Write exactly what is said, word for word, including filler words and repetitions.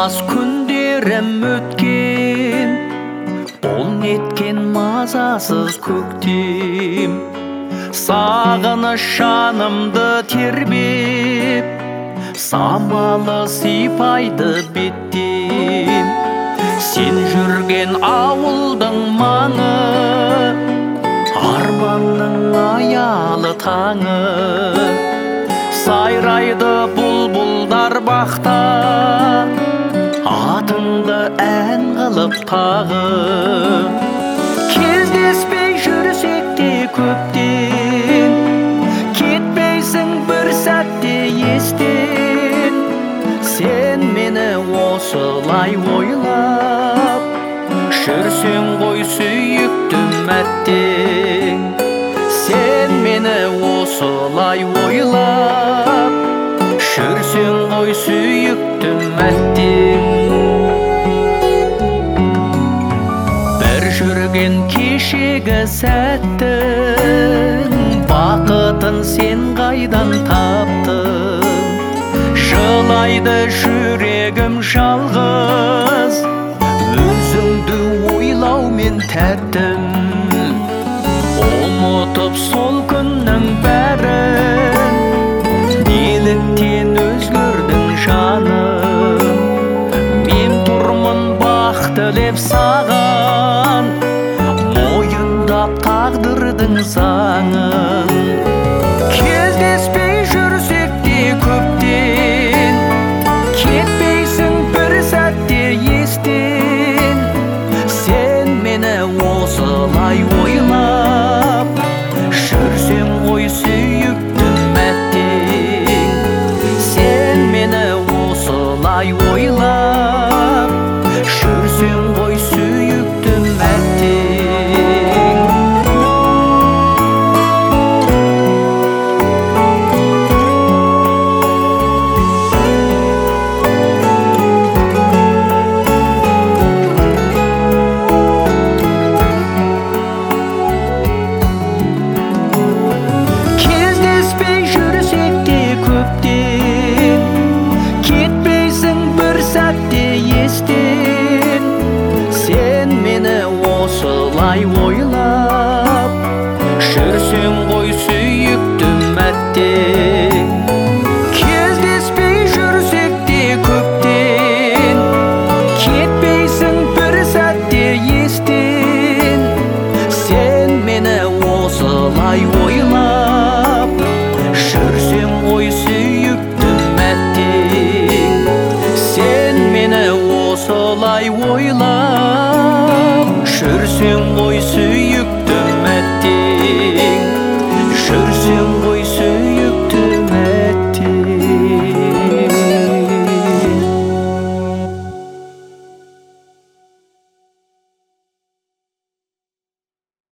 мас күндерім өткен, бұл неткен мазасыз көктем. Сағыныш жанымды тербеп, самалы сипайды беттен. Сен жүрген ауылдың маңы, арманның аялы таңы. Сайрайды бұлбұлдар бақта, атыңды ән қылып тағы. Кездеспей жүрсек те көптен, кетпейсің бір сәтте естен. Сен мені осылай ойлап, жүрсең ғой сүйіктім әттең. Сен мені осылай ойлап, жүрсең ғой сүйіктім әттең. Бір жүрген кешегі сәттің бақытын сен қайдан таптың? Жылайды жүрегім жалғыз, өзіңді ойлаумен тәттім. Ұмытып сол күннің бәрін, неліктен өзгердің жаным? Мен тұрмын бақ тілеп саған, мойындап тағдырдың заңын. Кездеспей жүрсек те көптен, кетпейсің бір сәтте естен. Сен мені осылай ойлап, жүрсең ғой сүйіктім әттең. Сен мені осылай ойлап, жүрсең ғой сүйіктім әттең. Сен мені осылай ойлап, жүрсең ғой сүйіктім әттең. Кездеспей жүрсек те көптен, кетпейсің бір сәтте естен. Сен мені осылай ойлап, жүрсең ғой сүйіктім әттең. Сен мені осылай ойлап, жүрсең ғой